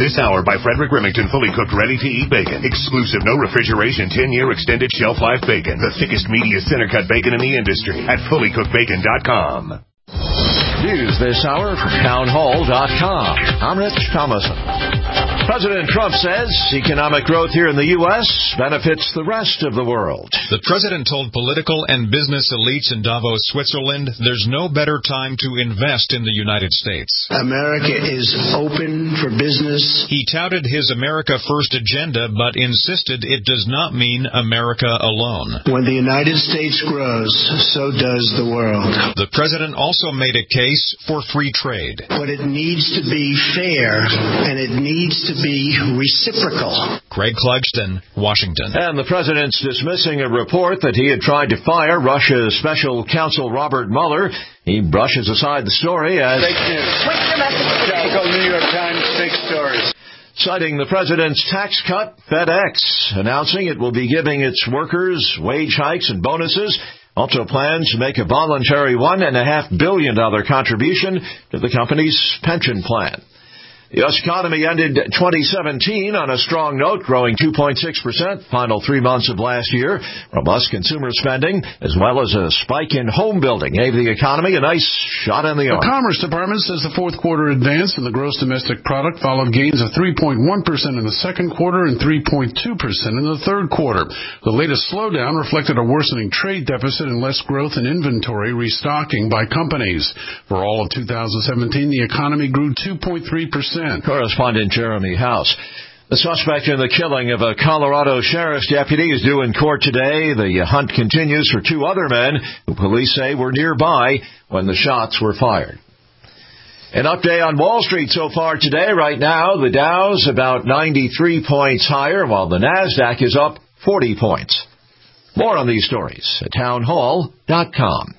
This hour by Frederick Remington, fully cooked, ready-to-eat bacon. Exclusive, no refrigeration, 10-year extended shelf life bacon. The thickest, meatiest, center-cut bacon in the industry at fullycookedbacon.com. News this hour from townhall.com. I'm Rich Thomason. President Trump says economic growth here in the U.S. benefits the rest of the world. The president told political and business elites in Davos, Switzerland, there's no better time to invest in the United States. America is open for business. He touted his America First agenda, but insisted it does not mean America alone. When the United States grows, so does the world. The president also made a case for free trade. But it needs to be fair, and it needs to be reciprocal. Craig Clugston, Washington. And the president's dismissing a report that he had tried to fire Russia's special counsel Robert Mueller. He brushes aside the story as fake news. What's your message? Typical New York Times fake stories. Citing the president's tax cut, FedEx announcing it will be giving its workers wage hikes and bonuses. Also plans to make a voluntary $1.5 billion contribution to the company's pension plan. The U.S. economy ended 2017 on a strong note, growing 2.6%, final 3 months of last year. Robust consumer spending, as well as a spike in home building, gave the economy a nice shot in the arm. The Commerce Department says the fourth quarter advance in the gross domestic product followed gains of 3.1% in the second quarter and 3.2% in the third quarter. The latest slowdown reflected a worsening trade deficit and less growth in inventory restocking by companies. For all of 2017, the economy grew 2.3%. Correspondent Jeremy House. The suspect in the killing of a Colorado sheriff's deputy is due in court today. The hunt continues for two other men who police say were nearby when the shots were fired. An update on Wall Street so far today. Right now, the Dow's about 93 points higher, while the NASDAQ is up 40 points. More on these stories at townhall.com.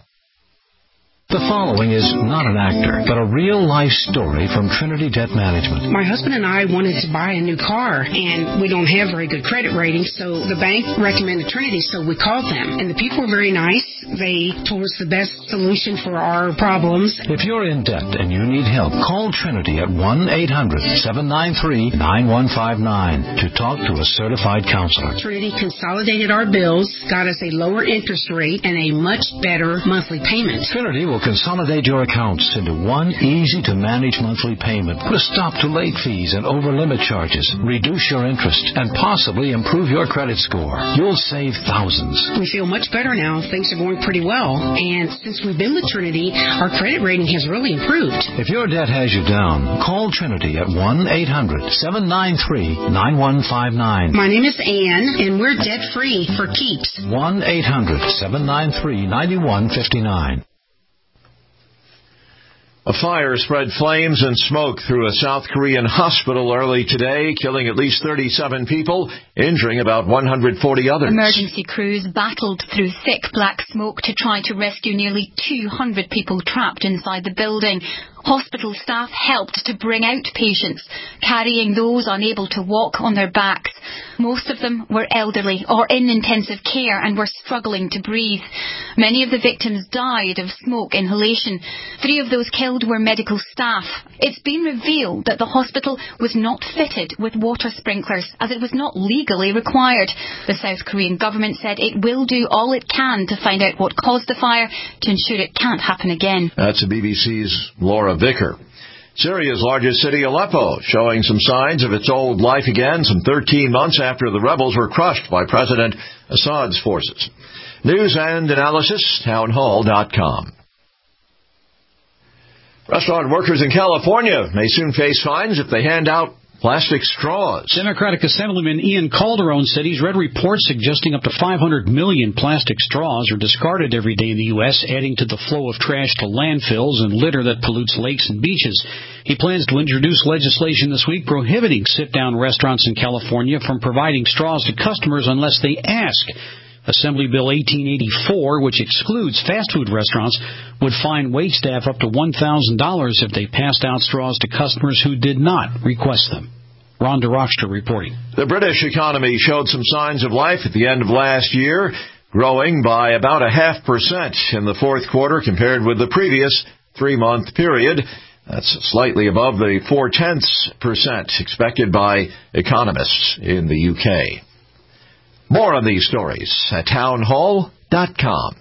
The following is not an actor, but a real-life story from Trinity Debt Management. My husband and I wanted to buy a new car, and we don't have very good credit ratings, so the bank recommended Trinity, so we called them. And the people were very nice. They told us the best solution for our problems. If you're in debt and you need help, call Trinity at 1-800-793-9159 to talk to a certified counselor. Trinity consolidated our bills, got us a lower interest rate, and a much better monthly payment. Trinity will consolidate your accounts into one easy-to-manage monthly payment. Put a stop to late fees and over-limit charges, reduce your interest, and possibly improve your credit score. You'll save thousands. We feel much better now. Things are going pretty well. And since we've been with Trinity, our credit rating has really improved. If your debt has you down, call Trinity at 1-800-793-9159. My name is Ann, and we're debt-free for keeps. 1-800-793-9159. A fire spread flames and smoke through a South Korean hospital early today, killing at least 37 people, injuring about 140 others. Emergency crews battled through thick black smoke to try to rescue nearly 200 people trapped inside the building. Hospital staff helped to bring out patients, carrying those unable to walk on their backs. Most of them were elderly or in intensive care and were struggling to breathe. Many of the victims died of smoke inhalation. 3 of those killed were medical staff. It's been revealed that the hospital was not fitted with water sprinklers, as it was not legally required. The South Korean government said it will do all it can to find out what caused the fire to ensure it can't happen again. That's the BBC's Laura Vicker. Syria's largest city, Aleppo, showing some signs of its old life again, some 13 months after the rebels were crushed by President Assad's forces. News and analysis, townhall.com. Restaurant workers in California may soon face fines if they hand out plastic straws. Democratic Assemblyman Ian Calderon said he's read reports suggesting up to 500 million plastic straws are discarded every day in the U.S., adding to the flow of trash to landfills and litter that pollutes lakes and beaches. He plans to introduce legislation this week prohibiting sit-down restaurants in California from providing straws to customers unless they ask. Assembly Bill 1884, which excludes fast food restaurants, would fine waitstaff up to $1,000 if they passed out straws to customers who did not request them. Rhonda Rochster reporting. The British economy showed some signs of life at the end of last year, growing by about 0.5% in the fourth quarter compared with the previous 3-month period. That's slightly above the 0.4% expected by economists in the UK. More on these stories at townhall.com.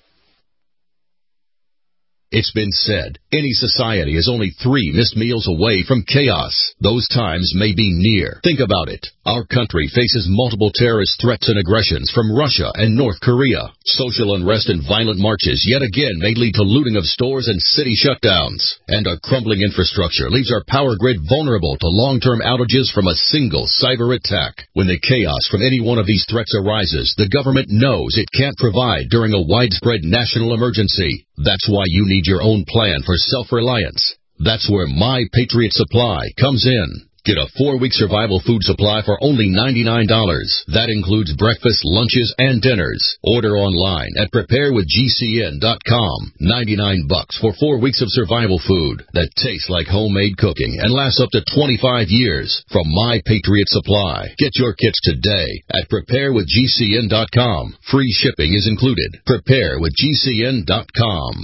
It's been said, any society is only 3 missed meals away from chaos. Those times may be near. Think about it. Our country faces multiple terrorist threats and aggressions from Russia and North Korea. Social unrest and violent marches yet again may lead to looting of stores and city shutdowns. And our crumbling infrastructure leaves our power grid vulnerable to long-term outages from a single cyber attack. When the chaos from any one of these threats arises, the government knows it can't provide during a widespread national emergency. That's why you need your own plan for self-reliance. That's where My Patriot Supply comes in. Get a 4-week survival food supply for only $99. That includes breakfast, lunches, and dinners. Order online at preparewithgcn.com. $99 for 4 weeks of survival food that tastes like homemade cooking and lasts up to 25 years from My Patriot Supply. Get your kits today at preparewithgcn.com. Free shipping is included. Preparewithgcn.com.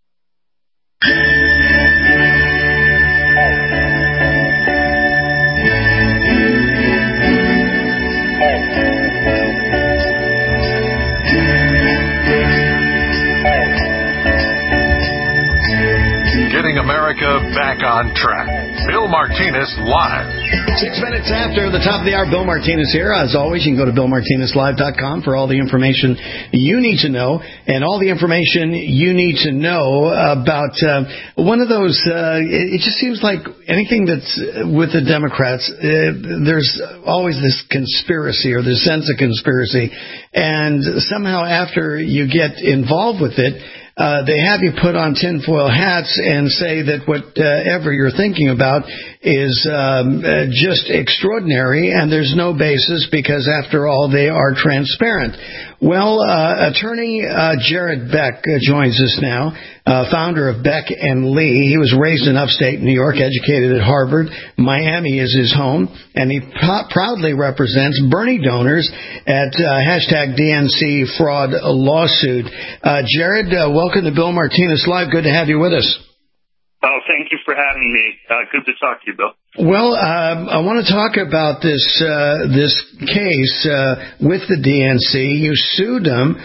Getting America back on track. Bill Martinez Live. 6 minutes after the top of the hour, Bill Martinez here. As always, you can go to BillMartinezLive.com for all the information you need to know, and all the information you need to know about one of those, it just seems like anything that's with the Democrats, there's always this conspiracy or this sense of conspiracy, and somehow after you get involved with it, they have you put on tinfoil hats and say that whatever you're thinking about is just extraordinary, and there's no basis because, after all, they are transparent. Well, attorney Jared Beck joins us now, founder of Beck and Lee. He was raised in upstate New York, educated at Harvard. Miami is his home, and he proudly represents Bernie donors at #DNC fraud lawsuit. Jared, welcome to Bill Martinez Live. Good to have you with us. Oh, thank you for having me. Good to talk to you, Bill. Well, I want to talk about this case with the DNC. You sued them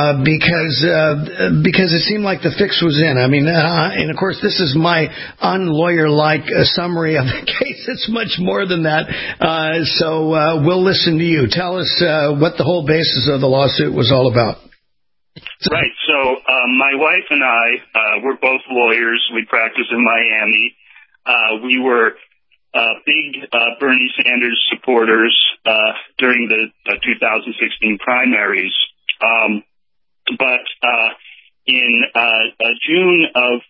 because it seemed like the fix was in. I mean, and of course, this is my unlawyer-like summary of the case. It's much more than that. So we'll listen to you. Tell us what the whole basis of the lawsuit was all about. Right. So my wife and I, we're both lawyers. We practice in Miami. We were big Bernie Sanders supporters during the 2016 primaries. But in June of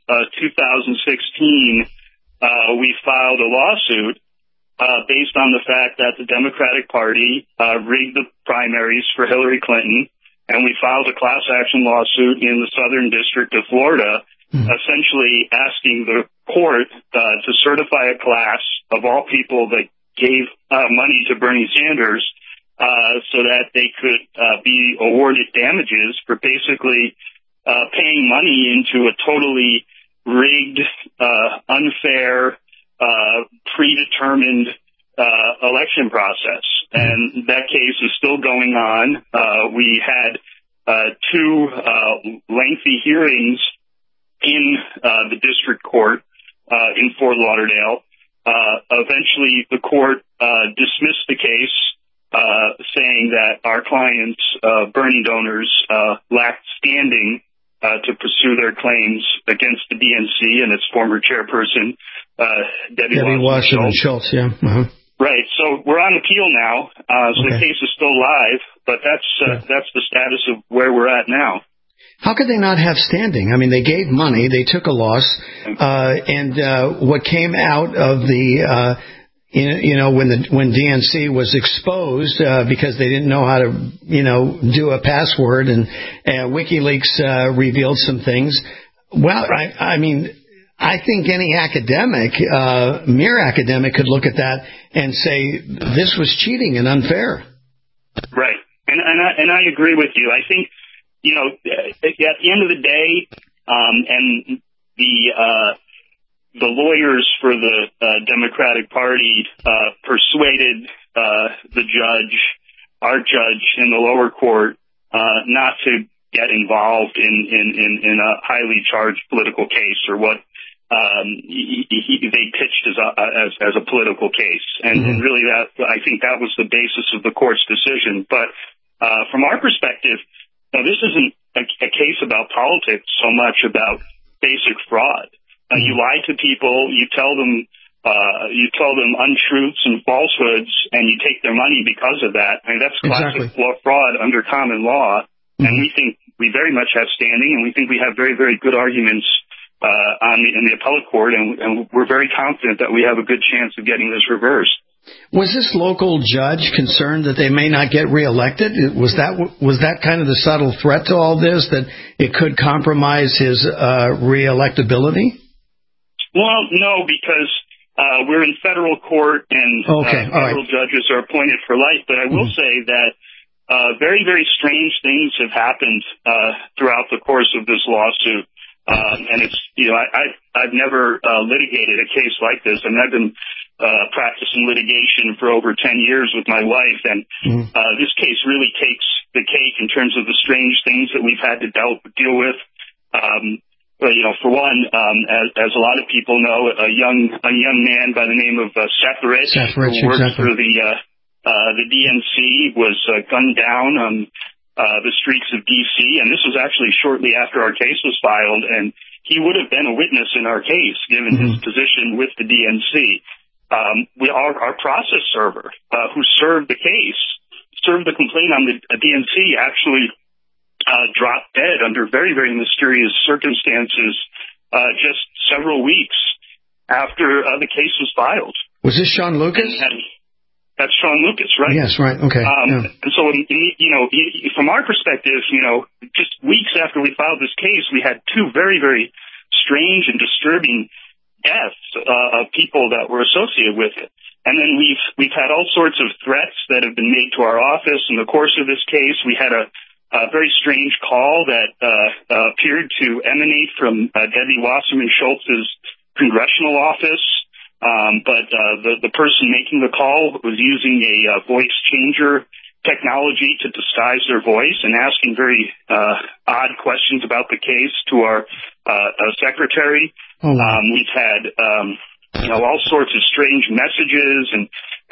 2016, we filed a lawsuit based on the fact that the Democratic Party rigged the primaries for Hillary Clinton. And we filed a class action lawsuit in the Southern District of Florida, essentially asking the court to certify a class of all people that gave money to Bernie Sanders so that they could be awarded damages for basically paying money into a totally rigged, unfair, predetermined election process. And that case is still going on. We had 2 lengthy hearings in the district court in Fort Lauderdale. Eventually, the court dismissed the case, saying that our clients, Bernie donors, lacked standing to pursue their claims against the DNC and its former chairperson, Debbie Wasserman Schultz. Yeah. Uh-huh. Right. So we're on appeal now. So the case is still live, but that's the status of where we're at now. How could they not have standing? I mean, they gave money, they took a loss, and what came out of the when DNC was exposed because they didn't know how to do a password, and WikiLeaks revealed some things. Well, I mean, I think any academic, mere academic, could look at that and say this was cheating and unfair. Right, and I agree with you. I think at the end of the day, and the lawyers for the Democratic Party persuaded our judge in the lower court, not to get involved in a highly charged political case, or what they pitched as a political case. And really I think that was the basis of the court's decision. But from our perspective, this isn't a case about politics so much about basic fraud. You lie to people, you tell them untruths and falsehoods, and you take their money because of that. I mean, that's classic fraud under common law. And we think we very much have standing, and we think we have very, very good arguments in the appellate court, and we're very confident that we have a good chance of getting this reversed. Was this local judge concerned that they may not get reelected? Was that kind of the subtle threat to all this, that it could compromise his reelectability? Well, no, because we're in federal court, and federal judges are appointed for life. But I will say that very, very strange things have happened throughout the course of this lawsuit. And it's, I've never litigated a case like this. I mean, I've been practicing litigation for over 10 years with my wife, and this case really takes the cake in terms of the strange things that we've had to deal with. For one, as a lot of people know, a young man by the name of Seth Rich, who worked for the DNC, was gunned down on the streets of D.C., and this was actually shortly after our case was filed, and he would have been a witness in our case, given his position with the DNC. Our process server, who served the complaint on the DNC, actually dropped dead under very, very mysterious circumstances just several weeks after the case was filed. Was this Sean Lucas? That's Sean Lucas, right? Yes, right. Okay. And so, from our perspective, just weeks after we filed this case, we had two very, very strange and disturbing deaths of people that were associated with it. And then we've had all sorts of threats that have been made to our office in the course of this case. We had a very strange call that appeared to emanate from Debbie Wasserman Schultz's congressional office. But the person making the call was using a voice changer technology to disguise their voice and asking very odd questions about the case to our secretary. We've had all sorts of strange messages and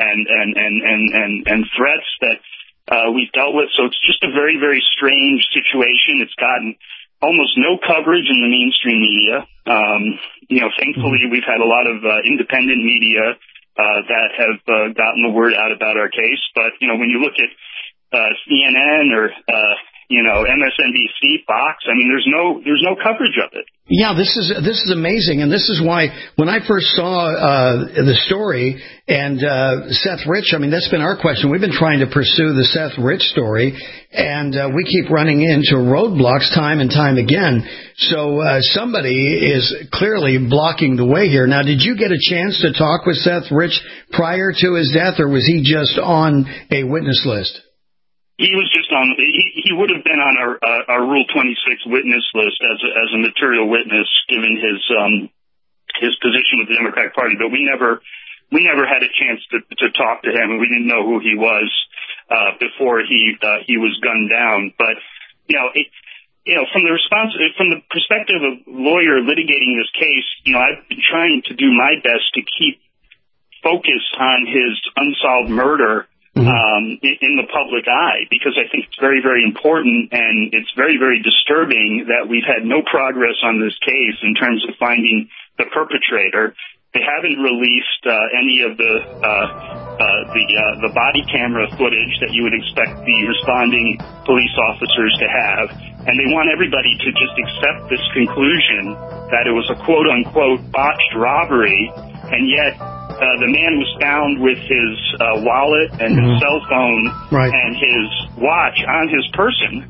threats that we've dealt with. So it's just a very, very strange situation. It's gotten almost no coverage in the mainstream media. Thankfully, we've had a lot of independent media that have gotten the word out about our case. But, when you look at CNN or, MSNBC, Fox, I mean, there's no coverage of it. Yeah, this is amazing, and this is why when I first saw the story and Seth Rich, I mean, that's been our question. We've been trying to pursue the Seth Rich story, and we keep running into roadblocks time and time again. So somebody is clearly blocking the way here. Now, did you get a chance to talk with Seth Rich prior to his death, or was he just on a witness list? He was just on. He would have been on our Rule 26 witness list as a material witness, given his position with the Democratic Party. But we never had a chance to talk to him, and we didn't know who he was before he was gunned down. But from the perspective of a lawyer litigating this case, I've been trying to do my best to keep focused on his unsolved murder. In the public eye, because I think it's very, very important, and it's very, very disturbing that we've had no progress on this case in terms of finding the perpetrator. They haven't released any of the body camera footage that you would expect the responding police officers to have, and they want everybody to just accept this conclusion that it was a quote-unquote botched robbery, and yet the man was found with his wallet and his cell phone and his watch on his person.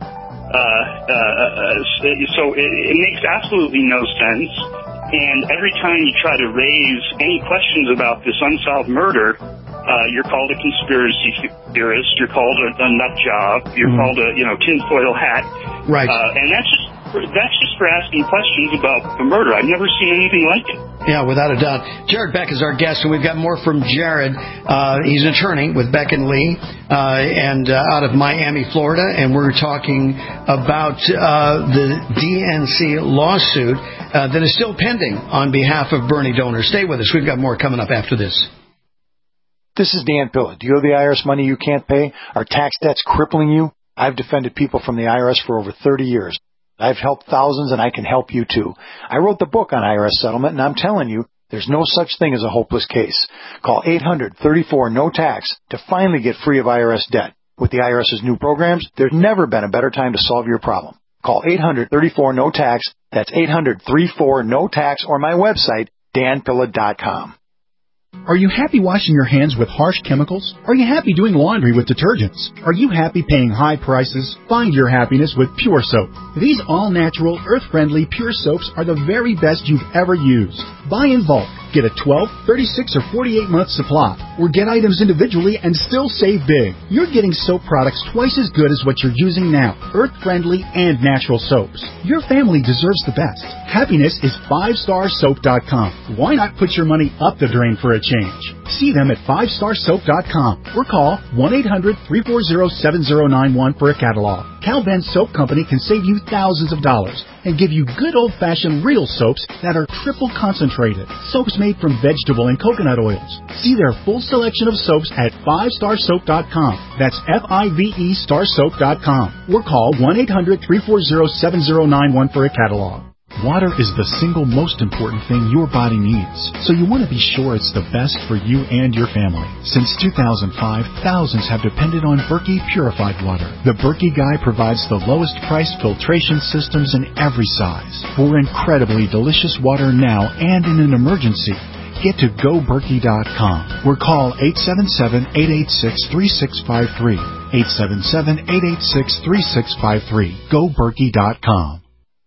So it makes absolutely no sense. And every time you try to raise any questions about this unsolved murder, you're called a conspiracy theorist. You're called a nut job. You're called a tinfoil hat. Right. And That's just for asking questions about the murder. I've never seen anything like it. Yeah, without a doubt. Jared Beck is our guest, and we've got more from Jared. He's an attorney with Beck & Lee and out of Miami, Florida, and we're talking about the DNC lawsuit that is still pending on behalf of Bernie donors. Stay with us. We've got more coming up after this. This is Dan Pilla. Do you owe the IRS money you can't pay? Are tax debts crippling you? I've defended people from the IRS for over 30 years. I've helped thousands, and I can help you, too. I wrote the book on IRS settlement, and I'm telling you, there's no such thing as a hopeless case. Call 800-34-NO-TAX to finally get free of IRS debt. With the IRS's new programs, there's never been a better time to solve your problem. Call 800-34-NO-TAX. That's 800-34-NO-TAX, or my website, danpilla.com. Are you happy washing your hands with harsh chemicals? Are you happy doing laundry with detergents? Are you happy paying high prices? Find your happiness with Pure Soap. These all-natural, earth-friendly Pure Soaps are the very best you've ever used. Buy in bulk. Get a 12, 36, or 48-month supply. Or get items individually and still save big. You're getting soap products twice as good as what you're using now. Earth-friendly and natural soaps. Your family deserves the best. Happiness is 5starsoap.com. Why not put your money up the drain for a change? See them at 5starsoap.com or call 1-800-340-7091 for a catalog. Cal Ben Soap Company can save you thousands of dollars and give you good old-fashioned real soaps that are triple concentrated. Soaps made from vegetable and coconut oils. See their full selection of soaps at 5starsoap.com. That's F-I-V-E starsoap.com. Or call 1-800-340-7091 for a catalog. Water is the single most important thing your body needs, so you want to be sure it's the best for you and your family. Since 2005, thousands have depended on Berkey Purified Water. The Berkey Guy provides the lowest priced filtration systems in every size. For incredibly delicious water now and in an emergency, get to GoBerkey.com or call 877-886-3653. 877-886-3653. GoBerkey.com.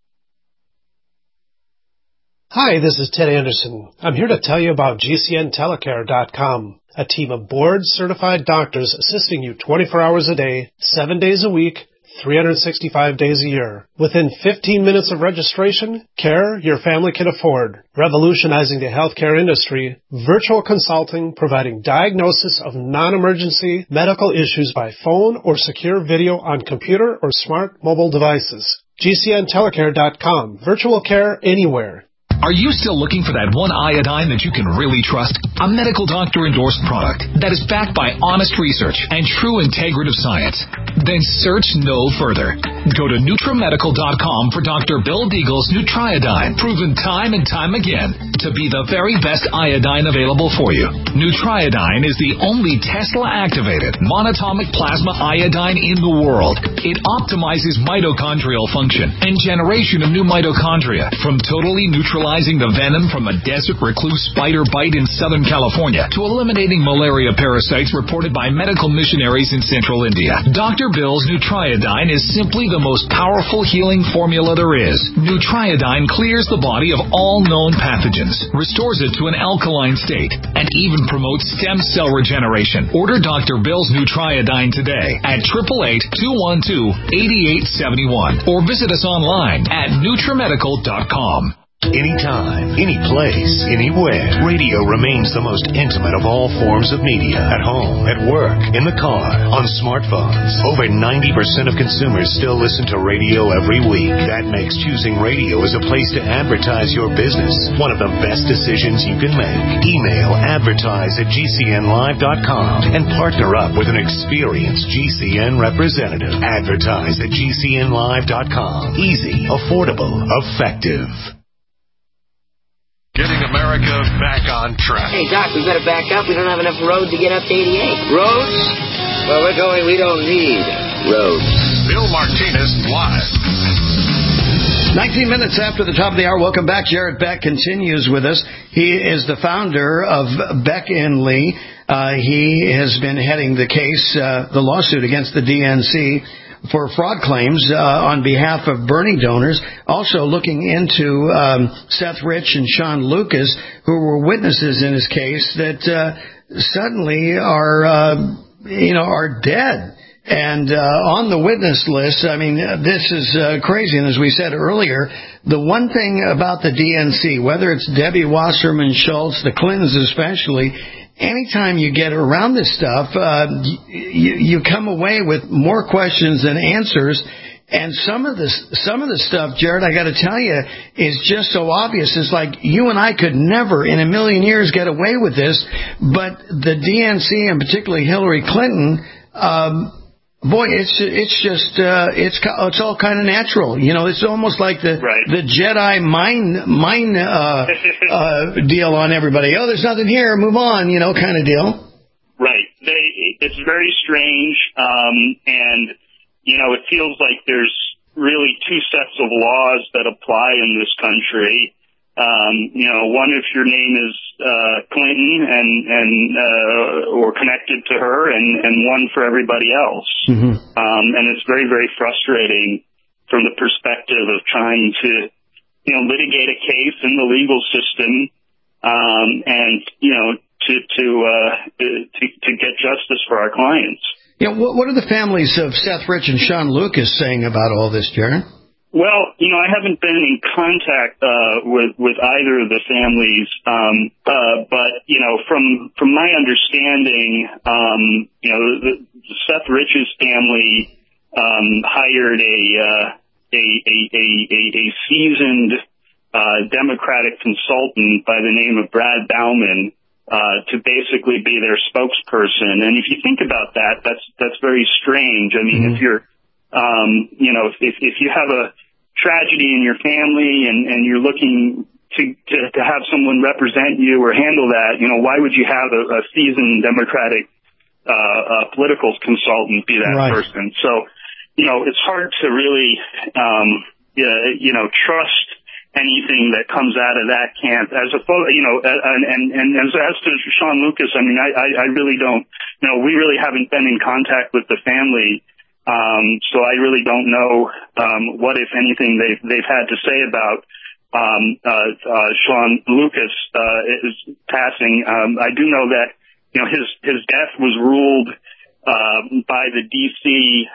Hi, this is Ted Anderson. I'm here to tell you about GCNTelecare.com, a team of board-certified doctors assisting you 24 hours a day, 7 days a week, 365 days a year. Within 15 minutes of registration, care your family can afford. Revolutionizing the healthcare industry, virtual consulting providing diagnosis of non-emergency medical issues by phone or secure video on computer or smart mobile devices. GCNTelecare.com. Virtual care anywhere. Are you still looking for that one iodine that you can really trust? A medical doctor-endorsed product that is backed by honest research and true integrative science? Then search no further. Go to NutriMedical.com for Dr. Bill Deagle's Nutriodine, proven time and time again to be the very best iodine available for you. Nutriodine is the only Tesla-activated monatomic plasma iodine in the world. It optimizes mitochondrial function and generation of new mitochondria from totally neutralizing the venom from a desert recluse spider bite in Southern California to eliminating malaria parasites reported by medical missionaries in central India. Dr. Bill's Nutriodine is simply the most powerful healing formula there is. Nutriodine clears the body of all known pathogens, restores it to an alkaline state, and even promotes stem cell regeneration. Order Dr. Bill's Nutriodine today at 888-212-8871 or visit us online at NutriMedical.com. Anytime, any place, anywhere, radio remains the most intimate of all forms of media. At home, at work, in the car, on smartphones. Over 90% of consumers still listen to radio every week. That makes choosing radio as a place to advertise your business one of the best decisions you can make. Email advertise@gcnlive.com and partner up with an experienced GCN representative. Advertise at gcnlive.com. Easy, affordable, effective. Getting America back on track. Hey, Doc, we better back up. We don't have enough road to get up to 88. Roads? Well, we're going, we don't need roads. Bill Martinez live. 19 minutes after the top of the hour. Welcome back. Jared Beck continues with us. He is the founder of Beck & Lee. He has been heading the case, the lawsuit against the DNC for fraud claims on behalf of Bernie donors, also looking into Seth Rich and Sean Lucas, who were witnesses in his case that suddenly are dead. And on the witness list, I mean, this is crazy. And as we said earlier, the one thing about the DNC, whether it's Debbie Wasserman Schultz, the Clintons especially, anytime you get around this stuff, you come away with more questions than answers. And some of the stuff, Jared, I got to tell you, is just so obvious. It's like you and I could never in a million years get away with this, but the DNC and particularly Hillary Clinton, boy, it's all kind of natural. You know, it's almost like the Jedi mind deal on everybody. Oh, there's nothing here, move on, you know, kind of deal. Right. It's very strange, and you know, it feels like there's really two sets of laws that apply in this country. You know, one if your name is Clinton and or connected to her, and one for everybody else. Mm-hmm. And it's very, very frustrating from the perspective of trying to, you know, litigate a case in the legal system, and you know, to get justice for our clients. Yeah, what are the families of Seth Rich and Sean Lucas saying about all this, Jared? Well, you know, I haven't been in contact with either of the families, but you know, from my understanding, you know, Seth Rich's family hired a seasoned Democratic consultant by the name of Brad Bauman to basically be their spokesperson. And if you think about that, that's very strange. I mean, if you're you know, if you have a tragedy in your family and you're looking to have someone represent you or handle that, you know, why would you have a seasoned Democratic political consultant be that person? So, you know, it's hard to really you know, trust anything that comes out of that camp. As a, you know, and as to Sean Lucas, I mean, I really don't, you know, we really haven't been in contact with the family. So I really don't know, what, if anything, they've had to say about, Sean Lucas, is passing. I do know that, you know, his death was ruled, by the DC,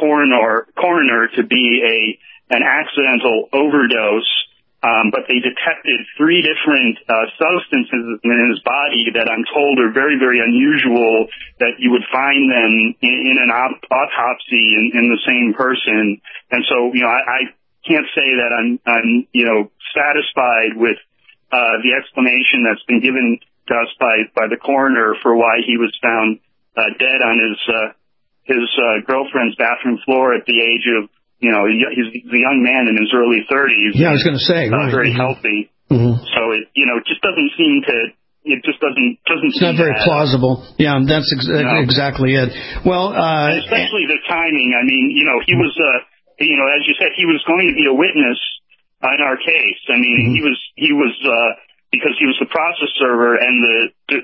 coroner to be an accidental overdose. But they detected 3 different substances in his body that I'm told are very, very unusual, that you would find them in an autopsy in the same person. And so, you know, I can't say that I'm you know, satisfied with the explanation that's been given to us by the coroner for why he was found dead on his girlfriend's bathroom floor at the age of, you know, he's a young man in his early 30s. Yeah, I was going to say, right. Very healthy. Mm-hmm. So it, you know, it just doesn't seem to. It just doesn't. It's not very plausible. Yeah, that's exactly it. Well, and especially the timing. I mean, you know, he was, you know, as you said, he was going to be a witness in our case. I mean, he was because he was the process server, and the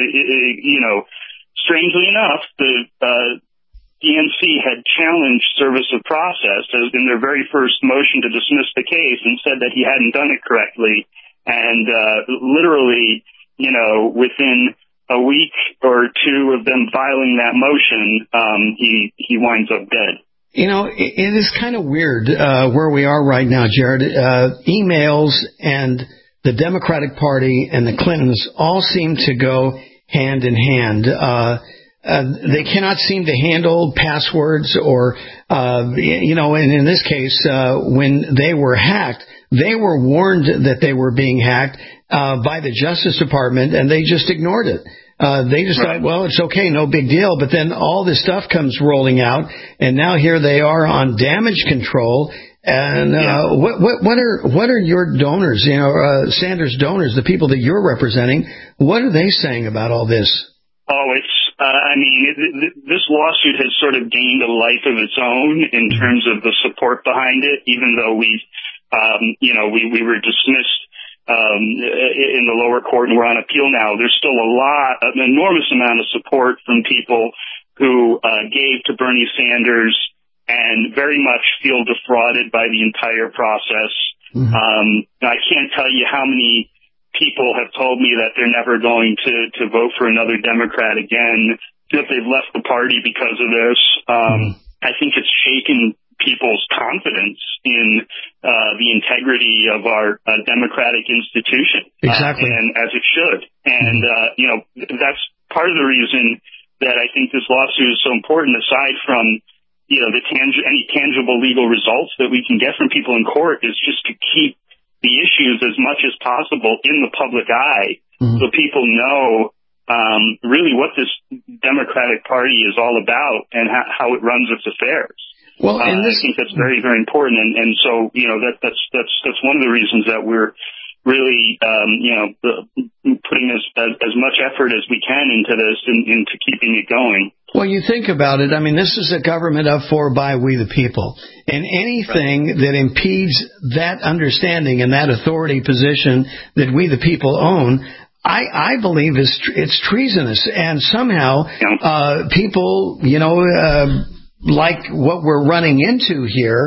you know, strangely enough, the DNC had challenged service of process in their very first motion to dismiss the case and said that he hadn't done it correctly. And literally, you know, within a week or two of them filing that motion, he winds up dead. You know, it is kind of weird where we are right now, Jared. Emails and the Democratic Party and the Clintons all seem to go hand in hand. They cannot seem to handle passwords or, you know, and in this case, when they were hacked, they were warned that they were being hacked by the Justice Department, and they just ignored it. They just thought, well, it's okay, no big deal. But then all this stuff comes rolling out, and now here they are on damage control. And what are your donors, you know, Sanders donors, the people that you're representing? What are they saying about all this? Oh, it's. I mean, this lawsuit has sort of gained a life of its own in terms of the support behind it, even though we were dismissed in the lower court and we're on appeal now. There's still an enormous amount of support from people who gave to Bernie Sanders and very much feel defrauded by the entire process. Mm-hmm. I can't tell you how many people have told me that they're never going to vote for another Democrat again that they've left the party because of this. I think it's shaken people's confidence in the integrity of our democratic institution. Exactly. And as it should. And, that's part of the reason that I think this lawsuit is so important, aside from, any tangible legal results that we can get from people in court, is just to keep the issues as much as possible in the public eye, so people know really what this Democratic Party is all about and how it runs its affairs. Well, I think that's very, very important, and so that's one of the reasons that we're really putting as much effort as we can into this and into keeping it going. Well, you think about it. I mean, this is a government of, for, by, we the people. And anything that impedes that understanding and that authority position that we the people own, I believe it's treasonous. And somehow people, like what we're running into here,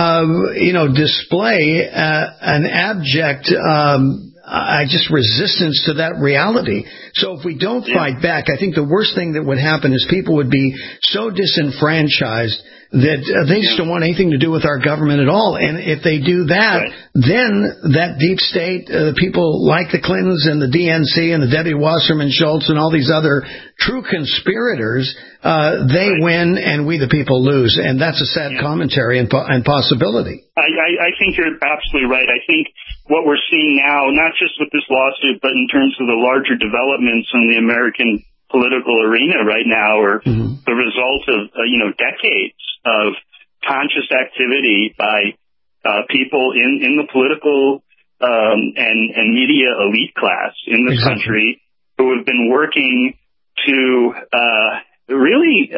display an abject just resistance to that reality. So if we don't fight back, I think the worst thing that would happen is people would be so disenfranchised that they just don't want anything to do with our government at all. And if they do that, then that deep state, people like the Clintons and the DNC and the Debbie Wasserman Schultz and all these other true conspirators, they win and we the people lose. And that's a sad commentary and possibility. I think you're absolutely right. I think what we're seeing now, not just with this lawsuit, but in terms of the larger developments in the American political arena right now, are the result of decades of conscious activity by people in the political and media elite class in this country, who have been working to really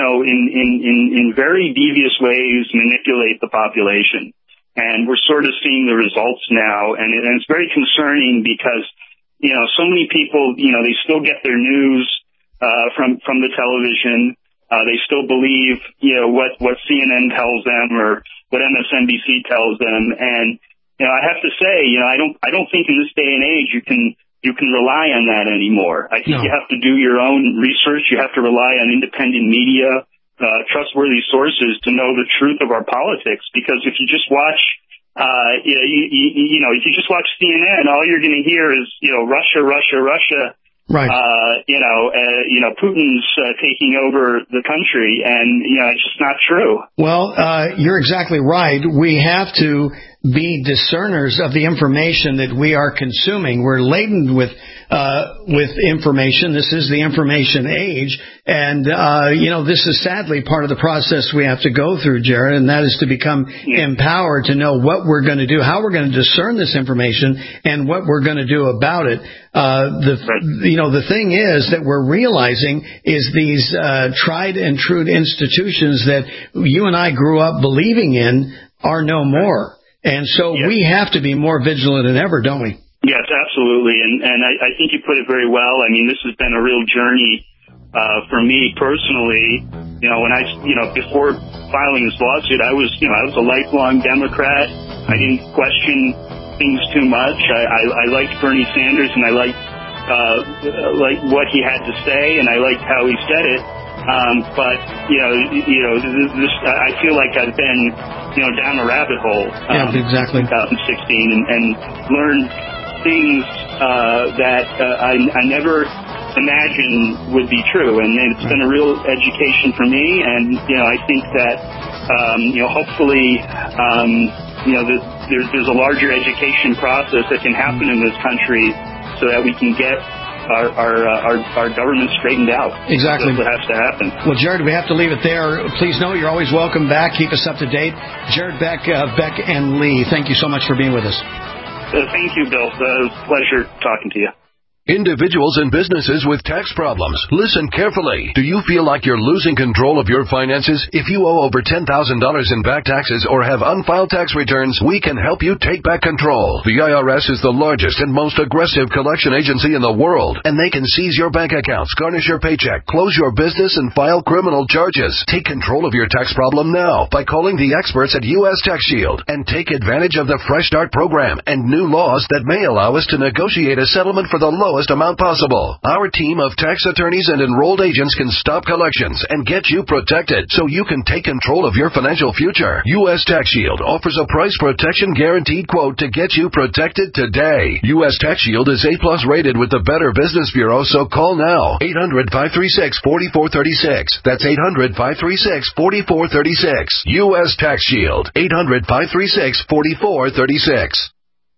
in very devious ways manipulate the population. And we're sort of seeing the results now, and it's very concerning because so many people they still get their news from the television. They still believe, what CNN tells them or what MSNBC tells them. And, I have to say, I don't think in this day and age you can rely on that anymore. I think you have to do your own research. You have to rely on independent media, trustworthy sources to know the truth of our politics. Because if you just watch, if you just watch CNN, all you're going to hear is, Russia, Russia, Russia. Right. Putin's taking over the country, and, it's just not true. Well, you're exactly right. We have to be discerners of the information that we are consuming. We're laden with information. This is the information age. And, this is sadly part of the process we have to go through, Jared, and that is to become empowered to know what we're going to do, how we're going to discern this information, and what we're going to do about it. The thing is that we're realizing is these tried and true institutions that you and I grew up believing in are no more. And so we have to be more vigilant than ever, don't we? Yes, absolutely. And I think you put it very well. I mean, this has been a real journey for me personally. When before filing this lawsuit, I was a lifelong Democrat. I didn't question things too much. I liked Bernie Sanders, and I liked what he had to say, and I liked how he said it. But I feel like I've been down a rabbit hole. Exactly. 2016 and learned things that I never imagined would be true, and it's been a real education for me. And I think that hopefully there's a larger education process that can happen in this country so that we can get our government straightened out. Exactly. That's what has to happen. Well, Jared, we have to leave it there. Please know you're always welcome back. Keep us up to date. Jared Beck, Beck and Lee, thank you so much for being with us. Thank you, Bill. It was a pleasure talking to you. Individuals and businesses with tax problems, listen carefully. Do you feel like you're losing control of your finances? If you owe over $10,000 in back taxes or have unfiled tax returns, we can help you take back control. The IRS is the largest and most aggressive collection agency in the world, and they can seize your bank accounts, garnish your paycheck, close your business, and file criminal charges. Take control of your tax problem now by calling the experts at U.S. Tax Shield and take advantage of the Fresh Start program and new laws that may allow us to negotiate a settlement for the lowest lowest amount possible. Our team of tax attorneys and enrolled agents can stop collections and get you protected so you can take control of your financial future. U.S. Tax Shield offers a price protection guaranteed quote to get you protected today. U.S. Tax Shield is A-plus rated with the Better Business Bureau, so call now. 800-536-4436. That's 800-536-4436. U.S. Tax Shield. 800-536-4436.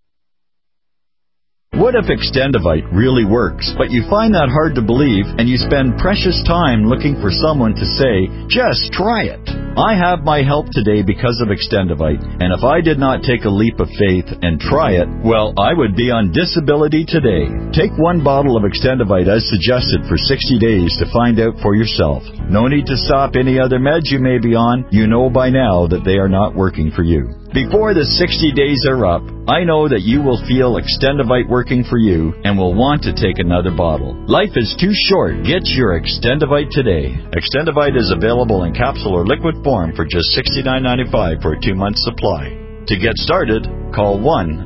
What if Extendivite really works, but you find that hard to believe and you spend precious time looking for someone to say, just try it? I have my help today because of Extendivite, and if I did not take a leap of faith and try it, well, I would be on disability today. Take one bottle of Extendivite as suggested for 60 days to find out for yourself. No need to stop any other meds you may be on. You know by now that they are not working for you. Before the 60 days are up, I know that you will feel Extendivite working for you and will want to take another bottle. Life is too short. Get your Extendivite today. Extendivite is available in capsule or liquid form for just $69.95 for a 2-month supply. To get started, call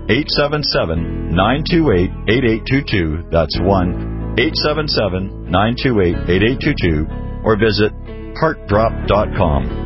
1-877-928-8822. That's 1-877-928-8822. Or visit heartdrop.com.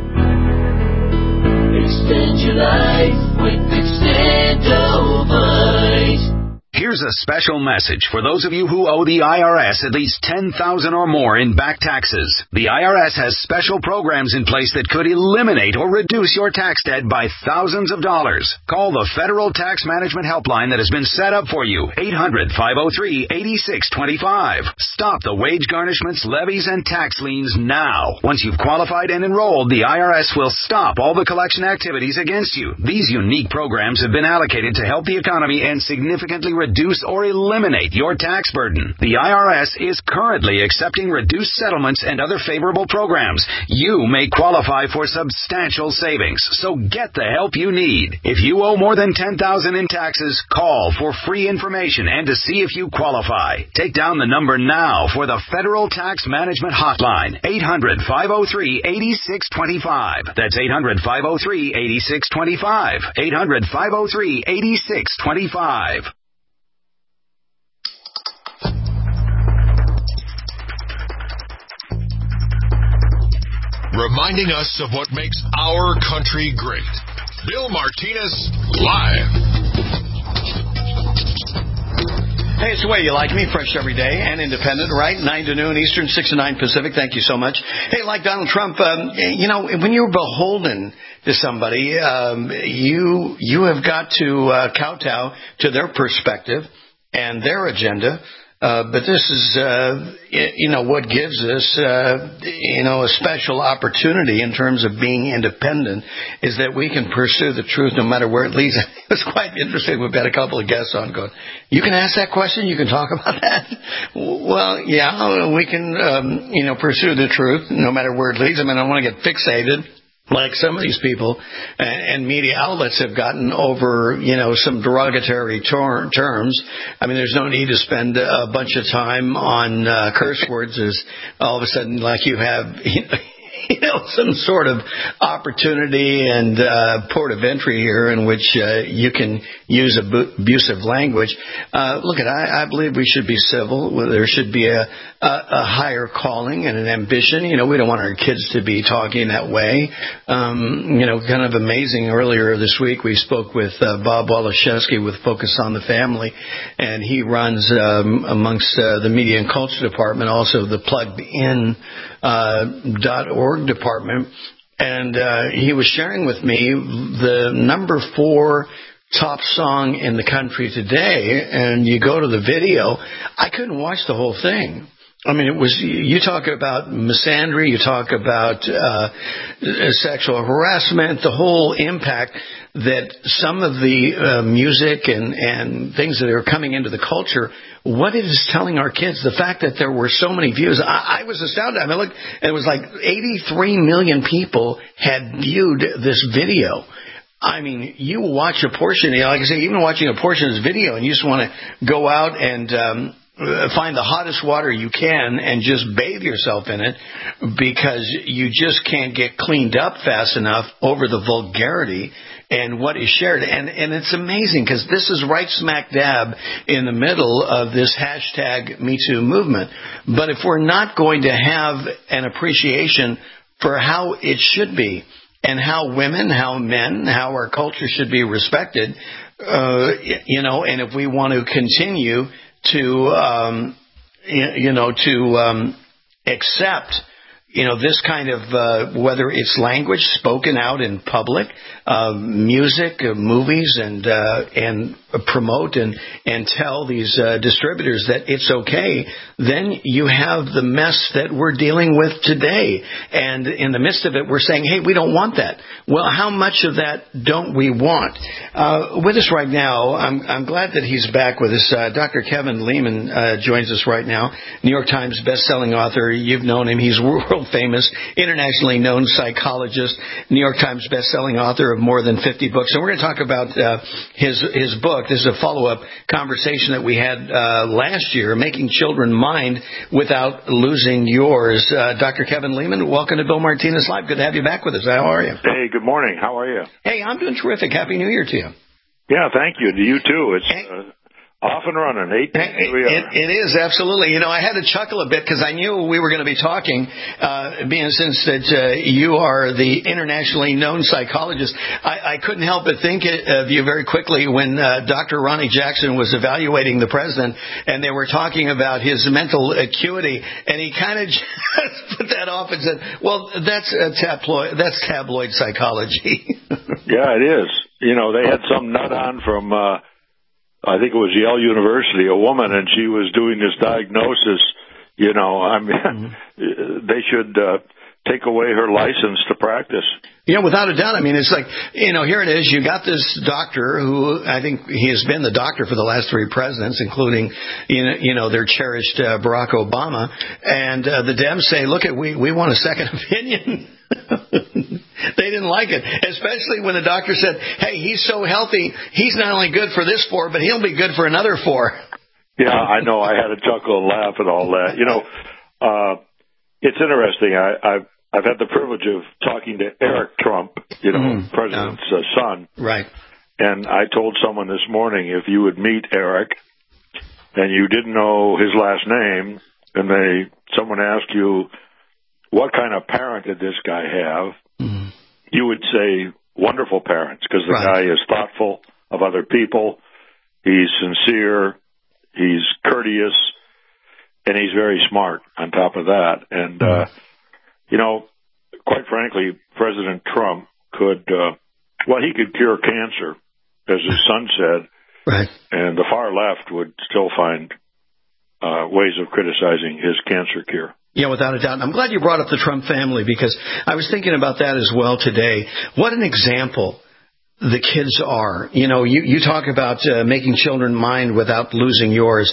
Extend your life with Extendivite. Here's a special message for those of you who owe the IRS at least $10,000 or more in back taxes. The IRS has special programs in place that could eliminate or reduce your tax debt by thousands of dollars. Call the Federal Tax Management Helpline that has been set up for you, 800-503-8625. Stop the wage garnishments, levies, and tax liens now. Once you've qualified and enrolled, the IRS will stop all the collection activities against you. These unique programs have been allocated to help the economy and significantly reduce or eliminate your tax burden. The IRS is currently accepting reduced settlements and other favorable programs. You may qualify for substantial savings, so get the help you need. If you owe more than $10,000 in taxes, call for free information and to see if you qualify. Take down the number now for the Federal Tax Management Hotline, 800-503-8625. That's 800-503-8625. 800-503-8625. Reminding us of what makes our country great. Bill Martinez, live. Hey, it's the way you like me, fresh every day and independent, right? 9 to noon Eastern, 6 to 9 Pacific. Thank you so much. Hey, like Donald Trump, when you're beholden to somebody, you have got to kowtow to their perspective and their agenda. But this is, what gives us, a special opportunity in terms of being independent is that we can pursue the truth no matter where it leads. It was quite interesting. We've got a couple of guests on going, you can ask that question? You can talk about that? Well, yeah, we can, pursue the truth no matter where it leads. I mean, I don't want to get fixated like some of these people and media outlets have gotten over, some derogatory terms. I mean, there's no need to spend a bunch of time on curse words as all of a sudden like you have, some sort of opportunity and port of entry here in which you can use abusive language. Look, I believe we should be civil. There should be a higher calling and an ambition. We don't want our kids to be talking that way. Kind of amazing. Earlier this week, we spoke with Bob Waliszewski with Focus on the Family, and he runs amongst the Media and Culture Department, also the PluggedIn.org department, and he was sharing with me the number 4 top song in the country today, and you go to the video, I couldn't watch the whole thing. I mean, it was, you talk about misandry, you talk about sexual harassment, the whole impact that some of the music and things that are coming into the culture, what it is telling our kids, the fact that there were so many views. I was astounded. I mean, look, it was like 83 million people had viewed this video. I mean, you watch a portion, like I say, even watching a portion of this video, and you just want to go out and find the hottest water you can and just bathe yourself in it, because you just can't get cleaned up fast enough over the vulgarity and what is shared. And it's amazing, because this is right smack dab in the middle of this hashtag Me Too movement. But if we're not going to have an appreciation for how it should be, and how women, how men, how our culture should be respected, and if we want to continue to, accept, this kind of, whether it's language spoken out in public, music, movies, and promote and tell these distributors that it's okay, then you have the mess that we're dealing with today. And in the midst of it, we're saying, hey, we don't want that. Well, how much of that don't we want? With us right now, I'm glad that he's back with us. Dr. Kevin Leman joins us right now, New York Times best-selling author. You've known him. He's world-famous, internationally known psychologist, New York Times best-selling author of more than 50 books. And we're going to talk about his book. This is a follow-up conversation that we had last year, Making Children Mind Without Losing Yours. Dr. Kevin Leman, welcome to Bill Martinez Live. Good to have you back with us. How are you? Hey, good morning. How are you? Hey, I'm doing terrific. Happy New Year to you. Yeah, thank you. To you, too. It's off and running. It is, absolutely. I had to chuckle a bit because I knew we were going to be talking, being since that you are the internationally known psychologist. I couldn't help but think of you very quickly when Dr. Ronnie Jackson was evaluating the president, and they were talking about his mental acuity, and he kind of just put that off and said, well, that's tabloid psychology. Yeah, it is. They had some nut on from... I think it was Yale University, a woman, and she was doing this diagnosis. They should take away her license to practice. Without a doubt. It's like, here it is. You got this doctor who I think he has been the doctor for the last three presidents, including, their cherished Barack Obama. And the Dems say, look, we want a second opinion. They didn't like it, especially when the doctor said, hey, he's so healthy, he's not only good for this 4, but he'll be good for another 4. Yeah, I know. I had to chuckle and laugh at all that. It's interesting. I've had the privilege of talking to Eric Trump, President's son. Right. And I told someone this morning, if you would meet Eric and you didn't know his last name, and someone asked you, what kind of parent did this guy have? Mm-hmm. You would say wonderful parents, because the guy is thoughtful of other people. He's sincere. He's courteous. And he's very smart on top of that. And, quite frankly, President Trump could cure cancer, as his son said. Right. And the far left would still find ways of criticizing his cancer cure. Yeah, without a doubt. I'm glad you brought up the Trump family, because I was thinking about that as well today. What an example the kids are. You talk about making children mind without losing yours.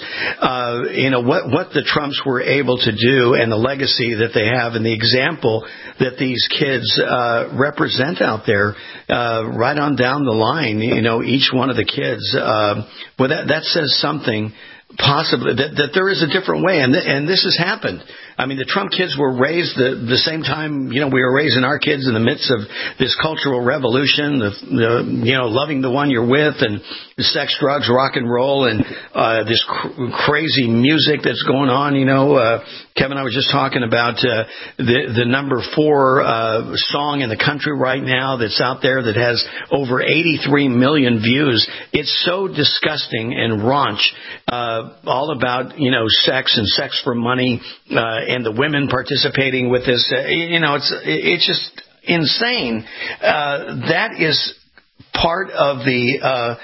What the Trumps were able to do, and the legacy that they have, and the example that these kids represent out there, right on down the line. Each one of the kids. That says something. Possibly that there is a different way, and this has happened. The Trump kids were raised the same time we were raising our kids, in the midst of this cultural revolution, loving the one you're with, and sex, drugs, rock and roll, and this crazy music that's going on. Kevin, I was just talking about the number 4 song in the country right now that's out there that has over 83 million views. It's so disgusting and raunch. All about, sex and sex for money, and the women participating with this. It's just insane. That is part of the,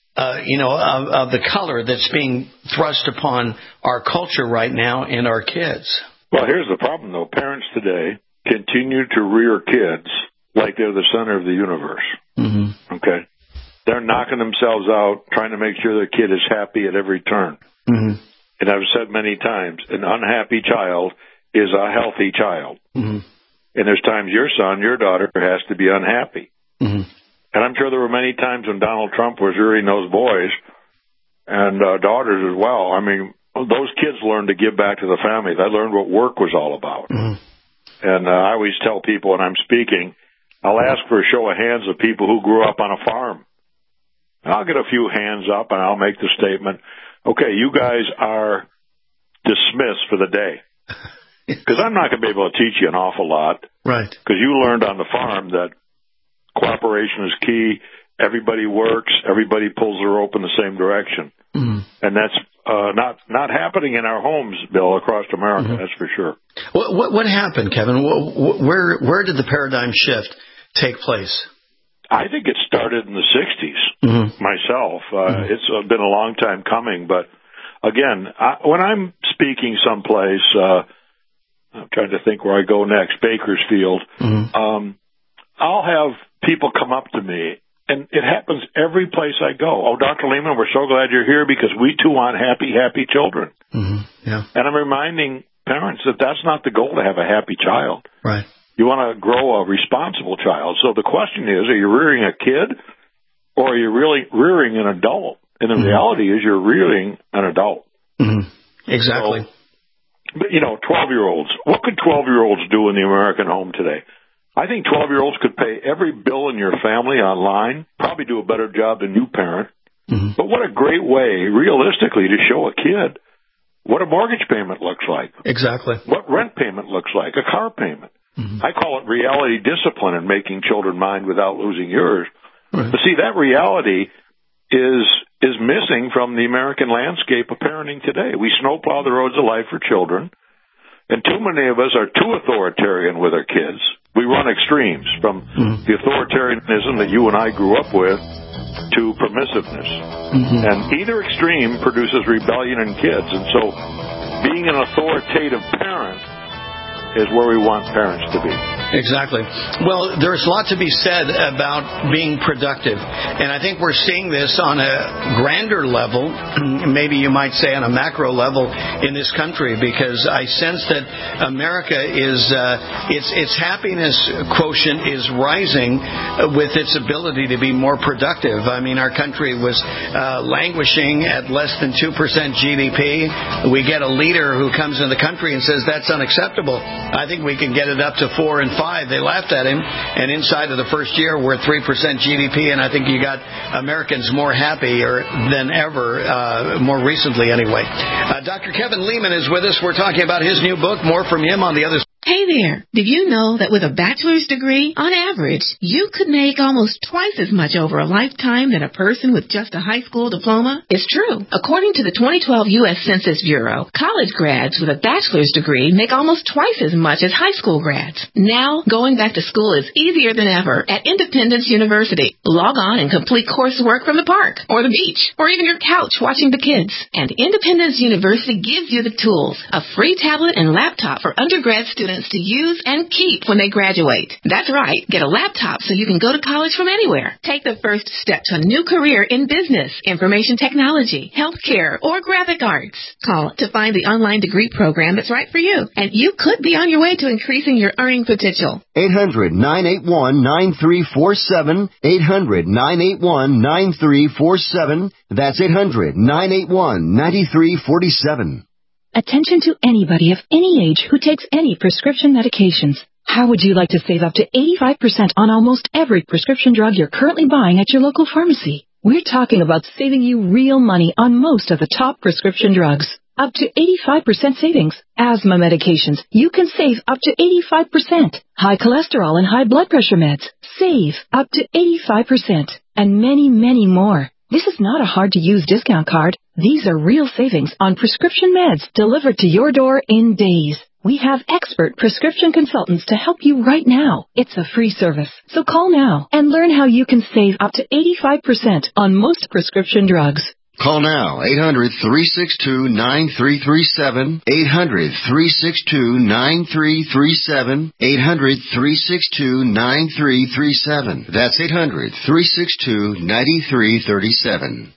of the color that's being thrust upon our culture right now and our kids. Well, here's the problem, though. Parents today continue to rear kids like they're the center of the universe. Mm-hmm. Okay? They're knocking themselves out, trying to make sure their kid is happy at every turn. Mm-hmm. And I've said many times, an unhappy child is a healthy child. Mm-hmm. And there's times your son, your daughter has to be unhappy. Mm-hmm. And I'm sure there were many times when Donald Trump was rearing those boys and daughters as well. those kids learned to give back to the family. They learned what work was all about. Mm-hmm. And I always tell people when I'm speaking, I'll ask for a show of hands of people who grew up on a farm. And I'll get a few hands up, and I'll make the statement, okay, you guys are dismissed for the day. Because I'm not going to be able to teach you an awful lot. Right. Because you learned on the farm that cooperation is key. Everybody works. Everybody pulls the rope in the same direction. Mm-hmm. And that's not happening in our homes, Bill, across America. Mm-hmm. That's for sure. What happened, Kevin? Where did the paradigm shift take place? I think it started in the 60s, mm-hmm. myself. It's been a long time coming. But, again, when I'm speaking someplace, I'm trying to think where I go next, Bakersfield, mm-hmm. I'll have people come up to me, and it happens every place I go. Oh, Dr. Lehman, we're so glad you're here because we, too, want happy children. Mm-hmm. Yeah. And I'm reminding parents that that's not the goal to have a happy child. Right. You want to grow a responsible child. So the question is, are you rearing a kid or are you really rearing an adult? And the mm-hmm. reality is you're rearing an adult. Mm-hmm. Exactly. So, but, 12-year-olds. What could 12-year-olds do in the American home today? I think 12-year-olds could pay every bill in your family online, probably do a better job than you parent. Mm-hmm. But what a great way, realistically, to show a kid what a mortgage payment looks like. Exactly. What rent payment looks like, a car payment. Mm-hmm. I call it reality discipline and making children mind without losing yours. Right. But see, that reality is missing from the American landscape of parenting today. We snowplow the roads of life for children, and too many of us are too authoritarian with our kids. We run extremes from mm-hmm. the authoritarianism that you and I grew up with to permissiveness. Mm-hmm. And either extreme produces rebellion in kids. And so being an authoritative parent is where we want parents to be. Exactly. Well, there's a lot to be said about being productive. And I think we're seeing this on a grander level, maybe you might say on a macro level in this country, because I sense that America is, its happiness quotient is rising with its ability to be more productive. I mean, our country was languishing at less than 2% GDP. We get a leader who comes in the country and says that's unacceptable. I think we can get it up to 4 and 5. They laughed at him, and inside of the first year, we're at 3% GDP, and I think you got Americans more happier than ever, more recently anyway. Dr. Kevin Lehman is with us. We're talking about his new book. More from him on the other side. Hey there. Did you know that with a bachelor's degree, on average, you could make almost twice as much over a lifetime than a person with just a high school diploma? It's true. According to the 2012 U.S. Census Bureau, college grads with a bachelor's degree make almost twice as much as high school grads. Now, going back to school is easier than ever at Independence University. Log on and complete coursework from the park, or the beach, or even your couch watching the kids. And Independence University gives you the tools, a free tablet and laptop for undergrad students to use and keep when they graduate. That's right. Get a laptop so you can go to college from anywhere. Take the first step to a new career in business, information technology, healthcare, or graphic arts. Call to find the online degree program that's right for you. And you could be on your way to increasing your earning potential. 800-981-9347. 800-981-9347. That's 800-981-9347. Attention to anybody of any age who takes any prescription medications. How would you like to save up to 85% on almost every prescription drug you're currently buying at your local pharmacy? We're talking about saving you real money on most of the top prescription drugs. Up to 85% savings. Asthma medications, you can save up to 85%. High cholesterol and high blood pressure meds, save up to 85%. And many, many more. This is not a hard-to-use discount card. These are real savings on prescription meds delivered to your door in days. We have expert prescription consultants to help you right now. It's a free service. So call now and learn how you can save up to 85% on most prescription drugs. Call now, 800-362-9337, 800-362-9337, 800-362-9337. That's 800-362-9337.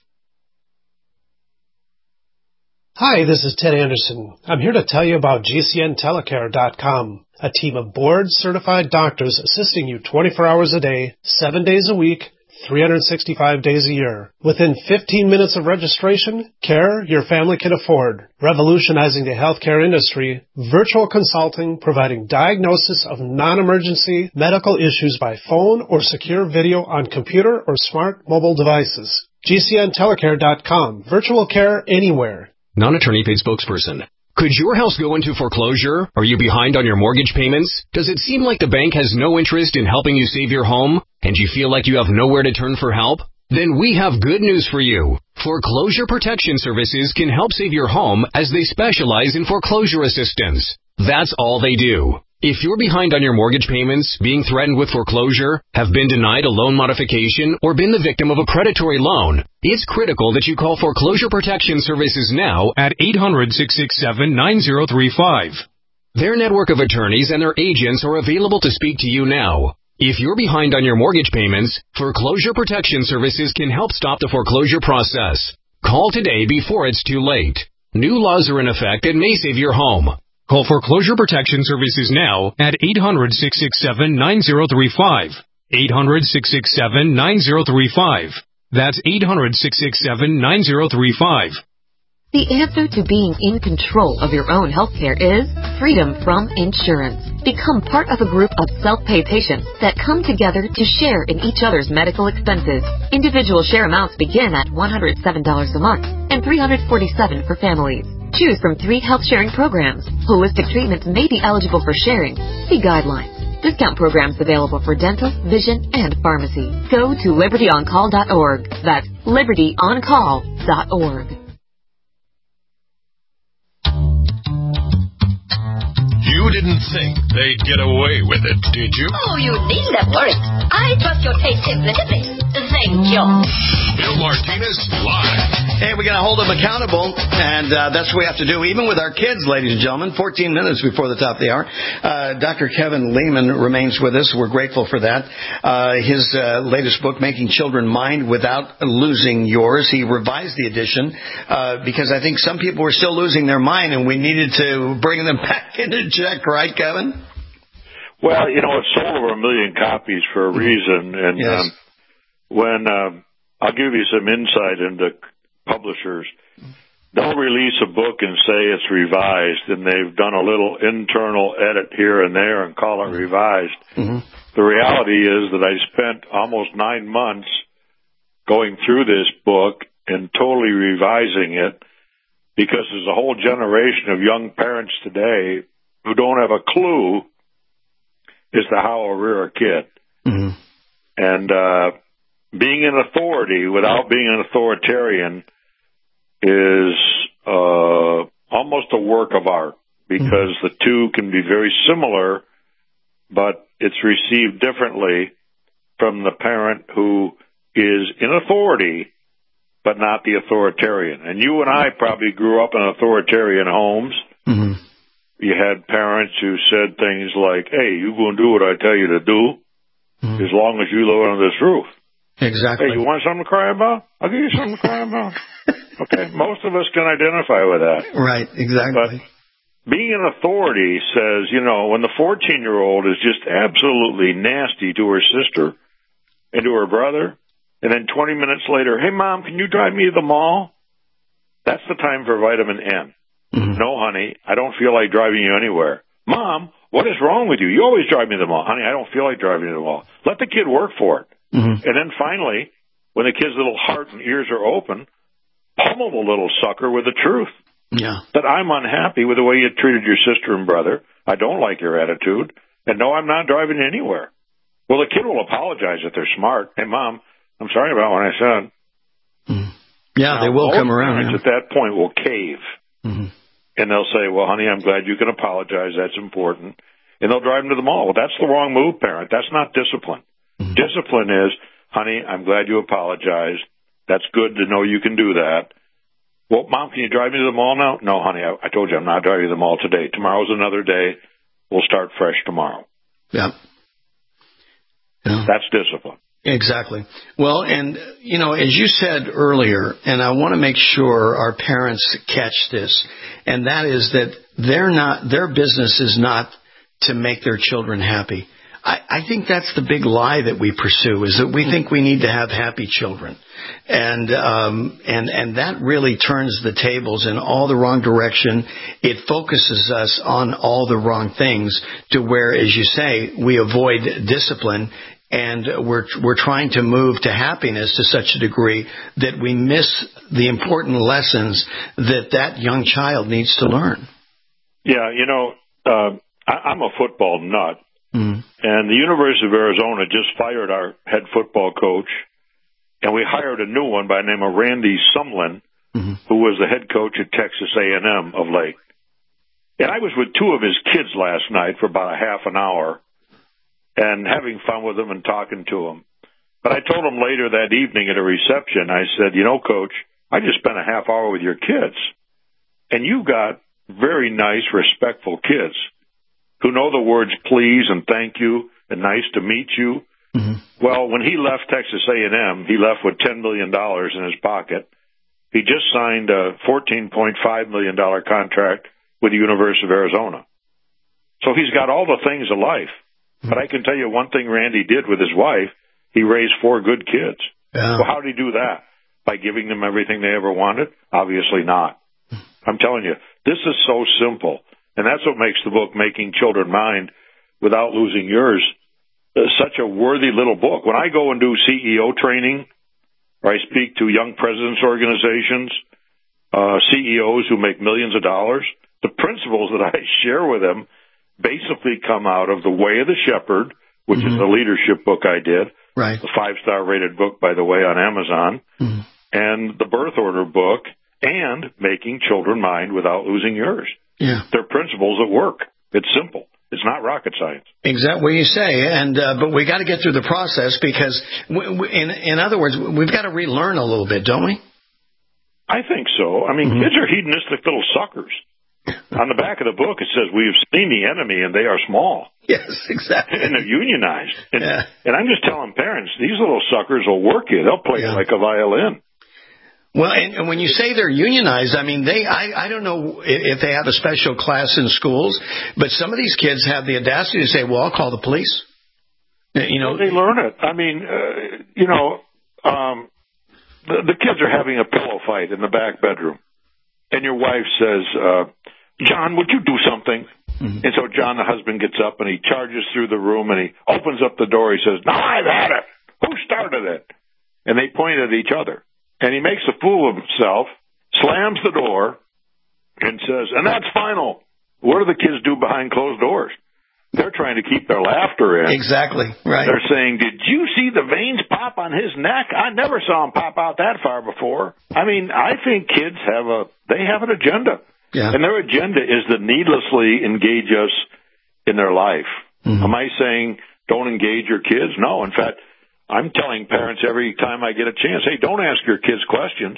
Hi, this is Ted Anderson. I'm here to tell you about GCNTelecare.com, a team of board-certified doctors assisting you 24 hours a day, 7 days a week, 365 days a year. Within 15 minutes of registration, care your family can afford. Revolutionizing the healthcare industry, virtual consulting providing diagnosis of non-emergency medical issues by phone or secure video on computer or smart mobile devices. GCNtelecare.com. Virtual care anywhere. Non-attorney paid spokesperson. Could your house go into foreclosure? Are you behind on your mortgage payments? Does it seem like the bank has no interest in helping you save your home? And you feel like you have nowhere to turn for help? Then we have good news for you. Foreclosure Protection Services can help save your home as they specialize in foreclosure assistance. That's all they do. If you're behind on your mortgage payments, being threatened with foreclosure, have been denied a loan modification, or been the victim of a predatory loan, it's critical that you call Foreclosure Protection Services now at 800-667-9035. Their network of attorneys and their agents are available to speak to you now. If you're behind on your mortgage payments, Foreclosure Protection Services can help stop the foreclosure process. Call today before it's too late. New laws are in effect and may save your home. Call Foreclosure Protection Services now at 800-667-9035. 800-667-9035. That's 800-667-9035. The answer to being in control of your own healthcare is freedom from insurance. Become part of a group of self-pay patients that come together to share in each other's medical expenses. Individual share amounts begin at $107 a month and $347 for families. Choose from 3 health-sharing programs. Holistic treatments may be eligible for sharing. See guidelines. Discount programs available for dental, vision, and pharmacy. Go to libertyoncall.org. That's libertyoncall.org. You didn't think they'd get away with it, did you? Oh, you needn't have worried. I trust your taste implicitly. Thank you. Bill Martinez live. Hey, we got to hold them accountable, and that's what we have to do, even with our kids, ladies and gentlemen. 14 minutes before the top of the hour. Dr. Kevin Lehman remains with us. We're grateful for that. His latest book, Making Children Mind Without Losing Yours, he revised the edition because I think some people were still losing their mind, and we needed to bring them back into check, right, Kevin? Well, you know, it sold over 1 million copies for a reason, and yes. I'll give you some insight into publishers. Don't release a book and say it's revised, and they've done a little internal edit here and there and call it revised. Mm-hmm. The reality is that I spent almost 9 months going through this book and totally revising it, because there's a whole generation of young parents today who don't have a clue as to how to rear a kid. Mm-hmm. And being an authority without being an authoritarian is almost a work of art, because the two can be very similar, but it's received differently from the parent who is in authority but not the authoritarian. And you and I probably grew up in authoritarian homes. Mm-hmm. You had parents who said things like, hey, you're going to do what I tell you to do as long as you live under this roof. Exactly. Hey, you want something to cry about? I'll give you something to cry about. Okay, most of us can identify with that. Right, exactly. But being an authority says, you know, when the 14-year-old is just absolutely nasty to her sister and to her brother, and then 20 minutes later, hey, Mom, can you drive me to the mall? That's the time for vitamin N. Mm-hmm. No, honey, I don't feel like driving you anywhere. Mom, what is wrong with you? You always drive me to the mall. Honey, I don't feel like driving you to the mall. Let the kid work for it. Mm-hmm. And then finally, when the kid's little heart and ears are open, pummel the little sucker with the truth. Yeah. That I'm unhappy with the way you treated your sister and brother. I don't like your attitude. And no, I'm not driving anywhere. Well, the kid will apologize if they're smart. Hey, Mom, I'm sorry about what I said. Mm. Yeah, now, they will come around. Parents at that point will cave. Mm-hmm. And they'll say, well, honey, I'm glad you can apologize. That's important. And they'll drive them to the mall. Well, that's the wrong move, parent. That's not discipline. Mm-hmm. Discipline is, honey, I'm glad you apologized. That's good to know you can do that. Well, Mom, can you drive me to the mall now? No, honey, I told you I'm not driving you to the mall today. Tomorrow's another day. We'll start fresh tomorrow. Yeah. That's discipline. Exactly. Well, and, you know, as you said earlier, and I want to make sure our parents catch this, and that is that their business is not to make their children happy. I think that's the big lie that we pursue, is that we think we need to have happy children. And that really turns the tables in all the wrong direction. It focuses us on all the wrong things, to where, as you say, we avoid discipline, and we're trying to move to happiness to such a degree that we miss the important lessons that young child needs to learn. Yeah, I'm a football nut. And the University of Arizona just fired our head football coach, and we hired a new one by the name of Randy Sumlin, who was the head coach at Texas A&M of late. And I was with two of his kids last night for about a half an hour and having fun with them and talking to them. But I told him later that evening at a reception, I said, Coach, I just spent a half hour with your kids, and you've got very nice, respectful kids who know the words please and thank you and nice to meet you. Well, when he left Texas A&M, he left with $10 million in his pocket. He just signed a $14.5 million contract with the University of Arizona. So he's got all the things of life. But I can tell you one thing Randy did with his wife, he raised 4 good kids. Yeah. Well, how did he do that? By giving them everything they ever wanted? Obviously not. I'm telling you, this is so simple. And that's what makes the book, Making Children Mind Without Losing Yours, such a worthy little book. When I go and do CEO training, or I speak to young presidents' organizations, CEOs who make millions of dollars, the principles that I share with them basically come out of The Way of the Shepherd, which is a leadership book I did, right? A 5-star rated book, by the way, on Amazon, and the Birth Order book, and Making Children Mind Without Losing Yours. Yeah. They're principles that work. It's simple. It's not rocket science. Exactly what you say, but we got to get through the process, because, in other words, we've got to relearn a little bit, don't we? I think so. I mean, kids are hedonistic little suckers. On the back of the book, it says, "We have seen the enemy, and they are small." Yes, exactly. And they're unionized. And I'm just telling parents, these little suckers will work you. They'll play you like a violin. Well, and when you say they're unionized, I mean, I don't know if they have a special class in schools, but some of these kids have the audacity to say, well, I'll call the police. They learn it. I mean, the kids are having a pillow fight in the back bedroom, and your wife says, John, would you do something? And so John, the husband, gets up and he charges through the room and he opens up the door. He says, "No, I've had it. Who started it?" And they point at each other. And he makes a fool of himself, slams the door, and says, "And that's final." What do the kids do behind closed doors? They're trying to keep their laughter in. Exactly, right. They're saying, "Did you see the veins pop on his neck? I never saw him pop out that far before." I mean, I think kids have an agenda. Yeah. And their agenda is to needlessly engage us in their life. Am I saying don't engage your kids? No. In fact, I'm telling parents every time I get a chance, hey, don't ask your kids questions.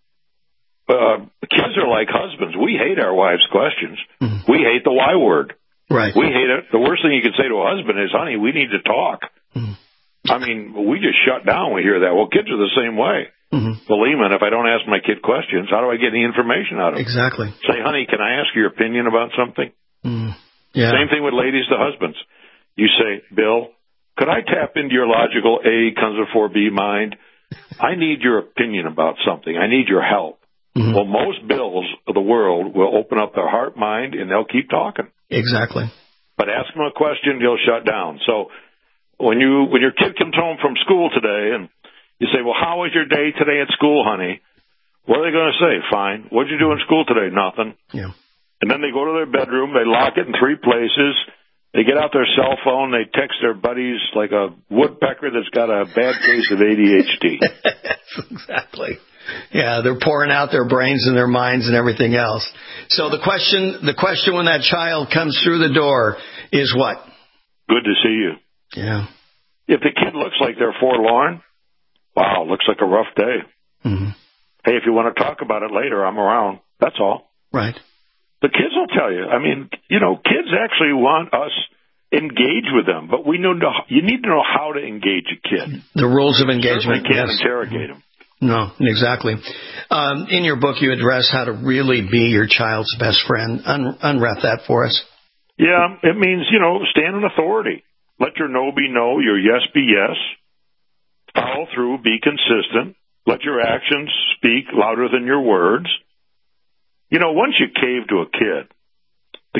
Kids are like husbands. We hate our wives' questions. We hate the Y word. Right. We hate it. The worst thing you can say to a husband is, "Honey, we need to talk." I mean, we just shut down when we hear that. Well, kids are the same way. Believe me, if I don't ask my kid questions, how do I get any information out of them? Exactly. Say, "Honey, can I ask your opinion about something?" Yeah. Same thing with ladies to husbands. You say, "Bill, could I tap into your logical A comes before B mind? I need your opinion about something. I need your help." Well, most Bills of the world will open up their heart, mind, and they'll keep talking. Exactly. But ask them a question, he'll shut down. So when your kid comes home from school today and you say, "Well, how was your day today at school, honey?" What are they going to say? "Fine." "What'd you do in school today?" "Nothing." Yeah. And then they go to their bedroom, they lock it in 3 places, they get out their cell phone, they text their buddies like a woodpecker that's got a bad case of ADHD. Exactly. Yeah, they're pouring out their brains and their minds and everything else. So the question when that child comes through the door is what? Good to see you. Yeah. If the kid looks like they're forlorn, wow, looks like a rough day. Hey, if you want to talk about it later, I'm around. That's all. Right. The kids will tell you. I mean, kids actually want us engage with them, but you need to know how to engage a kid. The rules of engagement. You can't interrogate them. No, exactly. In your book, you address how to really be your child's best friend. Unwrap that for us. Yeah, it means, stand in authority. Let your no be no, your yes be yes. Follow through, be consistent. Let your actions speak louder than your words. You know, once you cave to a kid, the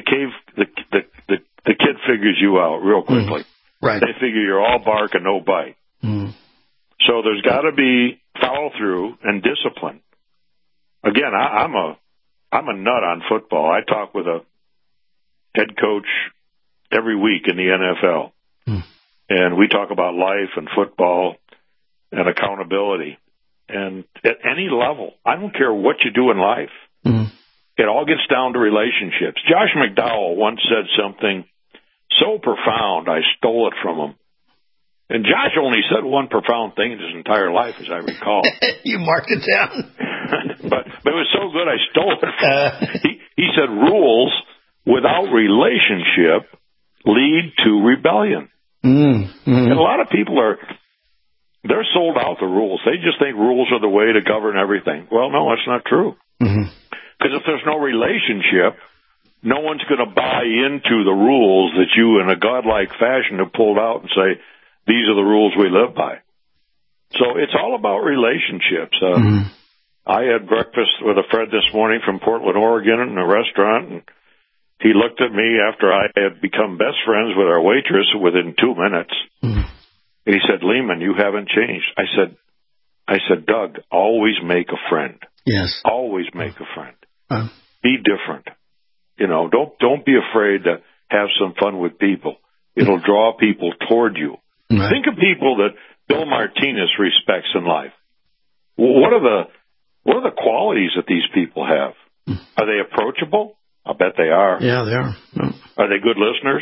kid figures you out real quickly. Right. They figure you're all bark and no bite. So there's got to be follow through and discipline. Again, I'm a nut on football. I talk with a head coach every week in the NFL, and we talk about life and football and accountability. And at any level, I don't care what you do in life. It all gets down to relationships. Josh McDowell once said something so profound, I stole it from him. And Josh only said one profound thing in his entire life, as I recall. You marked it down. but it was so good, I stole it from him. He said, rules without relationship lead to rebellion. And a lot of people they're sold out the rules. They just think rules are the way to govern everything. Well, no, that's not true. Because if there's no relationship, no one's going to buy into the rules that you, in a godlike fashion, have pulled out and say, these are the rules we live by. So it's all about relationships. I had breakfast with a friend this morning from Portland, Oregon, in a restaurant, and he looked at me after I had become best friends with our waitress within 2 minutes. And he said, Lehman, you haven't changed. I said, Doug, always make a friend. Yes. Always make a friend. Be different. You know, don't be afraid to have some fun with people. It'll draw people toward you. Right. Think of people that Bill Martinez respects in life. What are the qualities that these people have? Are they approachable? I'll bet they are. Yeah, they are. Are they good listeners?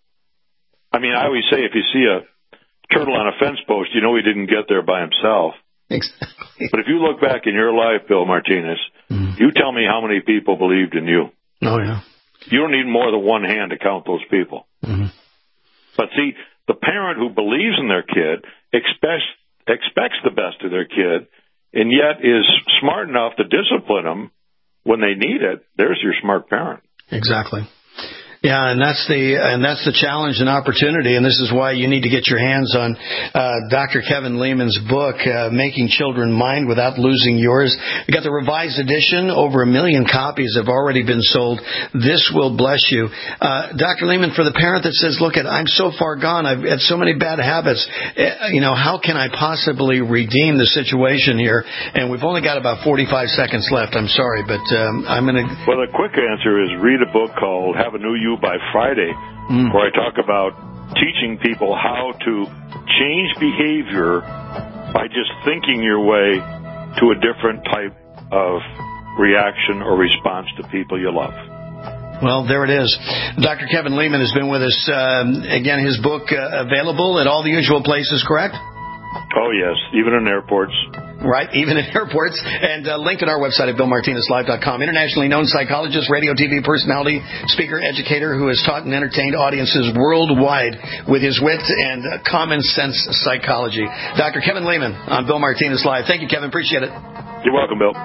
I mean, I always say if you see a turtle on a fence post, you know he didn't get there by himself. Exactly. But if you look back in your life, Bill Martinez, you tell me how many people believed in you. Oh, yeah. You don't need more than one hand to count those people. But see, the parent who believes in their kid expects the best of their kid, and yet is smart enough to discipline them when they need it. There's your smart parent. Exactly. Yeah, and that's the challenge and opportunity, and this is why you need to get your hands on Dr. Kevin Lehman's book, Making Children Mind Without Losing Yours. We got the revised edition. Over 1 million copies have already been sold. This will bless you. Dr. Lehman, for the parent that says, look, I'm so far gone. I've had so many bad habits. How can I possibly redeem the situation here? And we've only got about 45 seconds left. I'm sorry, but I'm going to... Well, the quick answer is read a book called Have a New You by Friday, where I talk about teaching people how to change behavior by just thinking your way to a different type of reaction or response to people you love. Well, there it is. Dr. Kevin Lehman has been with us. Again, his book available at all the usual places, correct? Oh, yes, even in airports. Right, even in airports. And linked at our website at BillMartinezLive.com. Internationally known psychologist, radio, TV personality, speaker, educator who has taught and entertained audiences worldwide with his wit and common sense psychology. Dr. Kevin Lehman on Bill Martinez Live. Thank you, Kevin. Appreciate it. You're welcome, Bill.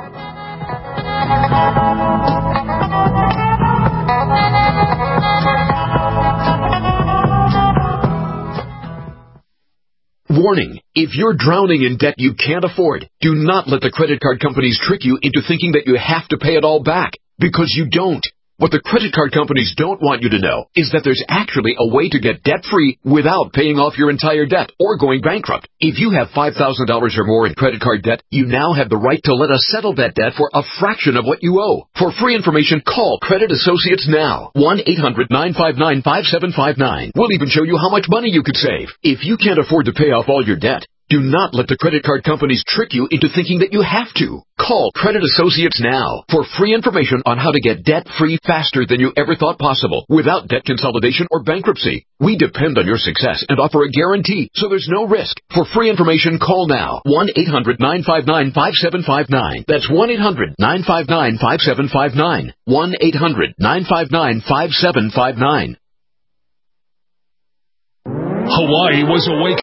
Warning, if you're drowning in debt you can't afford, do not let the credit card companies trick you into thinking that you have to pay it all back, because you don't. What the credit card companies don't want you to know is that there's actually a way to get debt-free without paying off your entire debt or going bankrupt. If you have $5,000 or more in credit card debt, you now have the right to let us settle that debt for a fraction of what you owe. For free information, call Credit Associates now. 1-800-959-5759. We'll even show you how much money you could save. If you can't afford to pay off all your debt, do not let the credit card companies trick you into thinking that you have to. Call Credit Associates now for free information on how to get debt-free faster than you ever thought possible without debt consolidation or bankruptcy. We depend on your success and offer a guarantee, so there's no risk. For free information, call now. 1-800-959-5759. That's 1-800-959-5759. 1-800-959-5759. Hawaii was awake